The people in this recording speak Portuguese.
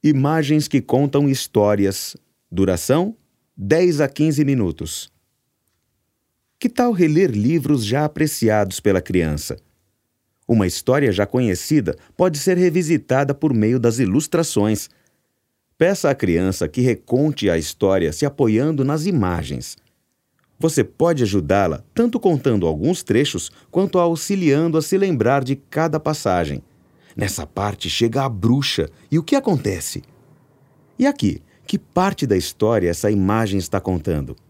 Imagens que contam histórias. Duração: 10 a 15 minutos. Que tal reler livros já apreciados pela criança? Uma história já conhecida pode ser revisitada por meio das ilustrações. Peça à criança que reconte a história se apoiando nas imagens. Você pode ajudá-la tanto contando alguns trechos quanto auxiliando a se lembrar de cada passagem. Nessa parte chega a bruxa e o que acontece? E aqui, que parte da história essa imagem está contando?